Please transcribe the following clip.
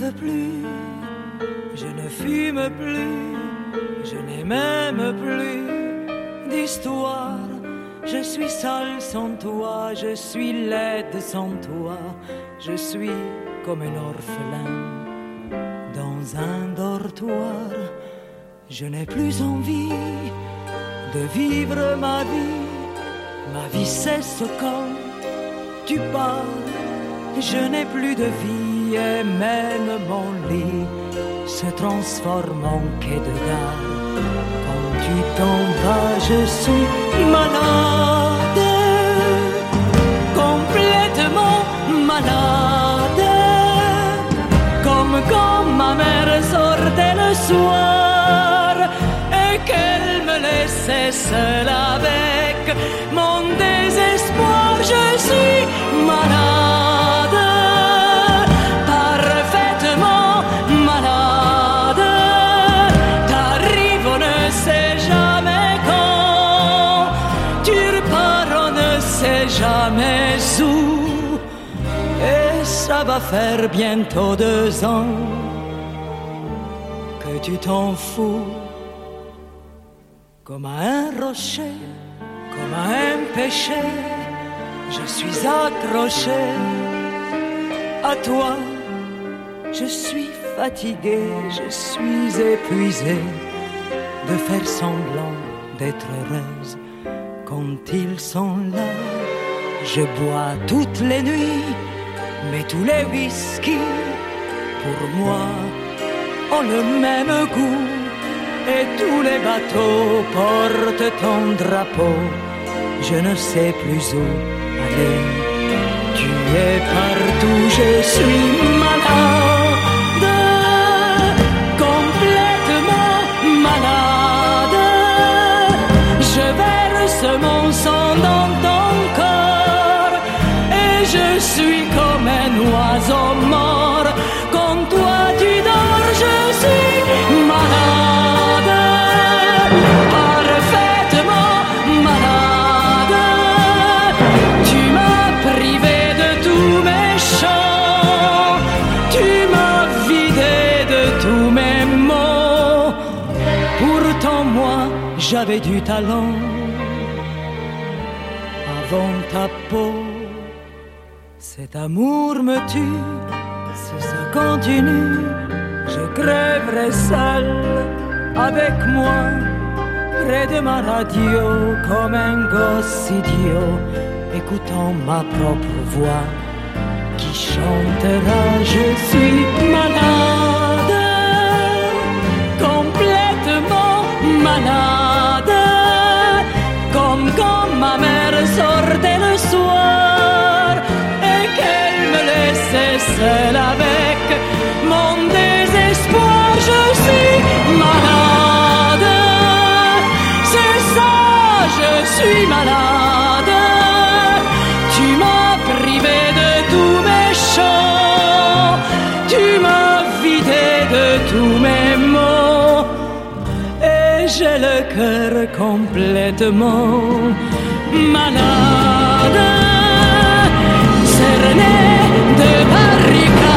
rêve plus, je ne fume plus, je n'ai même plus d'histoire. Je suis seule sans toi, je suis laide sans toi, je suis comme un orphelin dans un dortoir. Je n'ai plus envie de vivre ma vie cesse quand tu pars. Je n'ai plus de vie et même mon lit se transforme en quai de gare. Quand tu t'en vas, je suis malade, complètement malade, comme quand ma mère sortait le soir et qu'elle me laissait seule avec mon désespoir. Je suis malade, parfaitement malade. T'arrives, on ne sait jamais quand, tu repars, on ne sait jamais où. Et ça va faire bientôt 2 ans que tu t'en fous. Comme à un rocher, comme à un péché, je suis accroché à toi. Je suis fatigué, je suis épuisé de faire semblant d'être heureuse. Quand ils sont là, je bois toutes les nuits, mais tous les whisky, pour moi, ont le même goût. Et tous les bateaux portent ton drapeau. Je ne sais plus où aller. Tu es partout, je suis malade, complètement malade. Je verse mon sang dans ton corps et je suis comme un oiseau mort. Quand toi tu dors, je suis malade, parfaitement malade. Tu m'as privé de tous mes chants, tu m'as vidé de tous mes mots. Pourtant moi j'avais du talent avant ta peau. Cet amour me tue, si ça continue, je crèverai seul avec moi, près de ma radio, comme un gosse idiot, écoutant ma propre voix qui chantera. Je suis malade, complètement malade, comme quand ma mère sortait le soir et qu'elle me laissait seule avec mon désespoir. Je suis malade, c'est ça, je suis malade. Tu m'as privé de tous mes chants, tu m'as vidé de tous mes mots, et j'ai le cœur complètement malade, cerné de barricades.